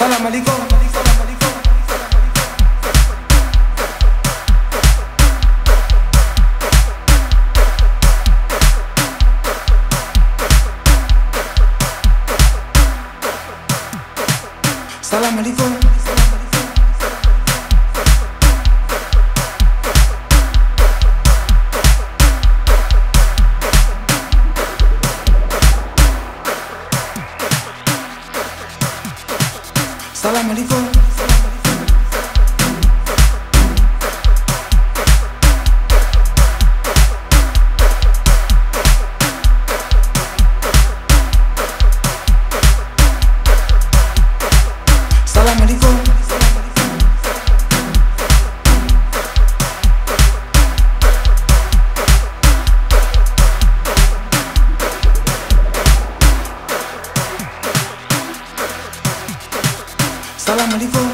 Salam alaikum. Salam alaikum. Salam alaikum. Salam alaikum. Salam alaikum.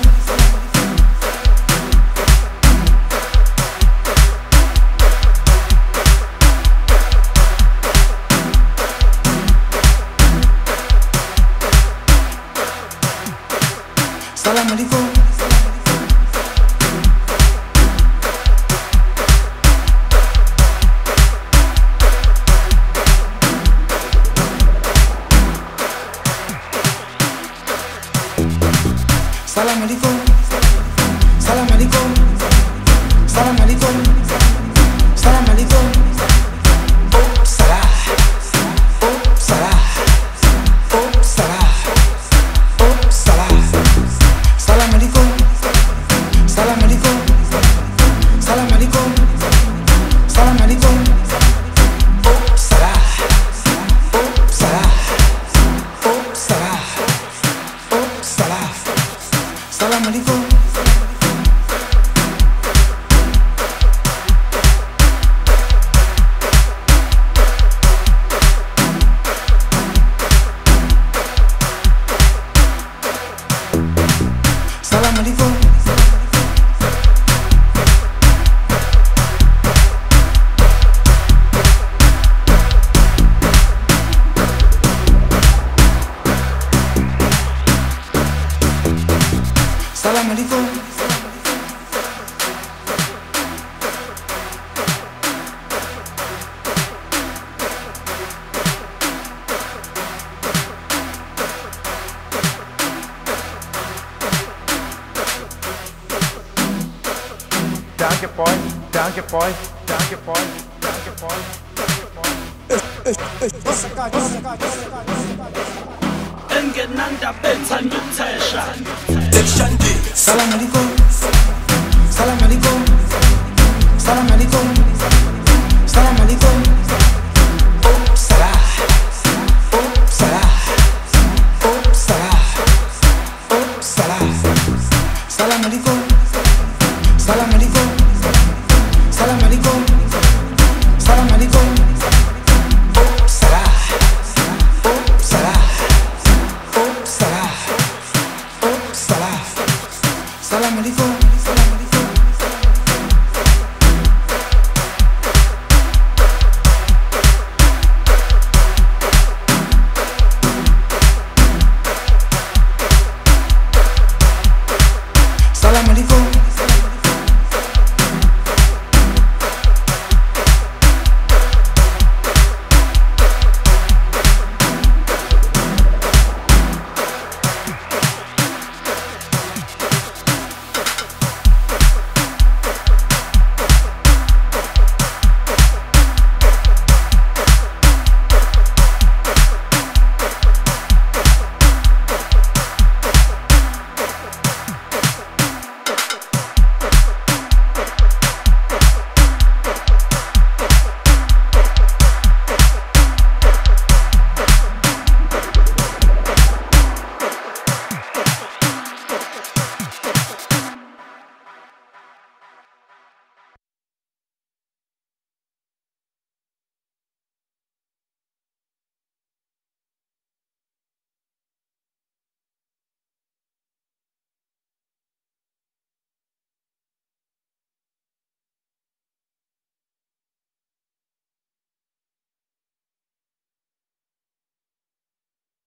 Salam alaikum. Salam alaikum. Salam alaikum. Salam alaikum. Salam alaikum. Oh salah. Oh salah. Oh salah. Oh salah. Salam alaikum. Salam alaikum. Salam alaikum. Salam alaikum. Oh salah. Oh salah. Oh salah. Oh salah. Salam alaikum. Salam alaikum. Salam alaikum. Danke, boy. Danke, boy. Danke, boy. Danke, boy. Ein genannter Bildzahn mit Zellschein. Salam alaikum. Salam alaikum. Salam alaikum. Salam alaikum. Oh salah. Oh salah. Oh salah. Oh salah. Salam alaikum. Salam alaikum. Salam alaikum. Salam alaikum. Oh salah. Oh salah. Oh salah. Oh salah. Salam alaikum.